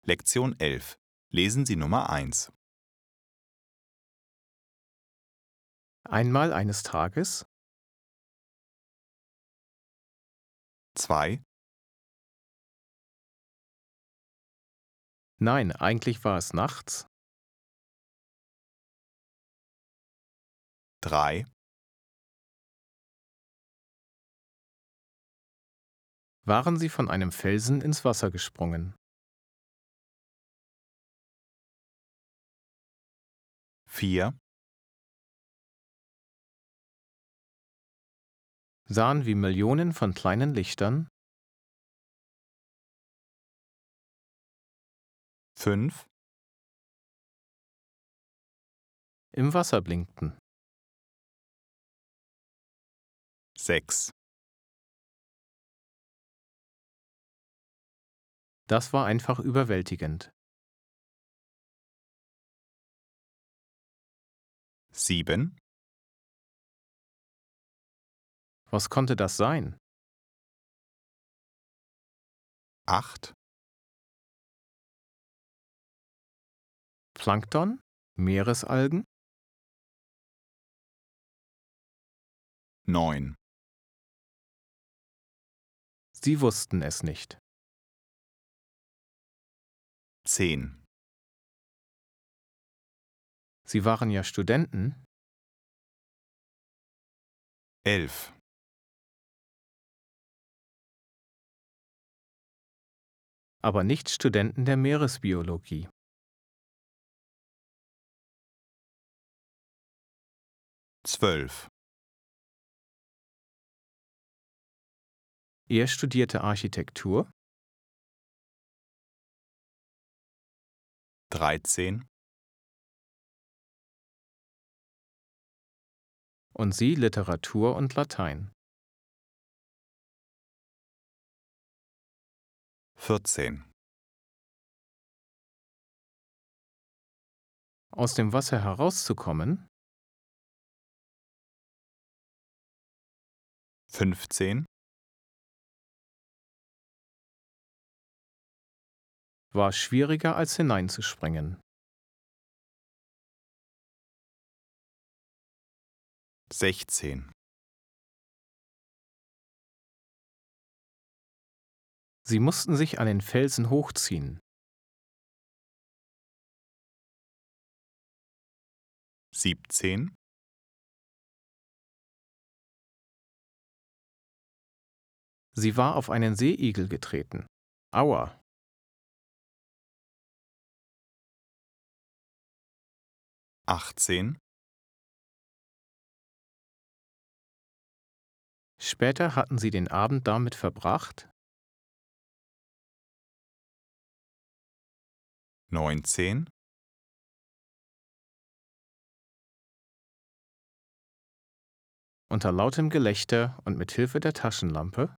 Lektion 11. Lesen Sie Nummer 1. Einmal eines Tages, 2, nein, eigentlich war es nachts, 3, waren sie von einem Felsen ins Wasser gesprungen. 4, Sahen wie Millionen von kleinen Lichtern, 5, im Wasser blinkten. 6, Das war einfach überwältigend. 7, Was konnte das sein? 8, Plankton? Meeresalgen? 9, Sie wussten es nicht. 10, Sie waren ja Studenten, 11, aber nicht Studenten der Meeresbiologie. 12, Er studierte Architektur, 13, und sie Literatur und Latein. 14, Aus dem Wasser herauszukommen, 15, war schwieriger als hineinzuspringen. 16, Sie mussten sich an den Felsen hochziehen. 17, Sie war auf einen Seeigel getreten. Aua! 18, Später hatten sie den Abend damit verbracht, 19, unter lautem Gelächter und mit Hilfe der Taschenlampe,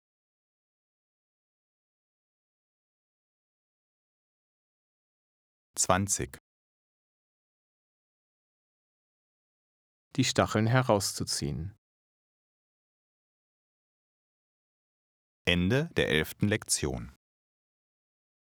20. die Stacheln herauszuziehen. Ende der 11. Lektion.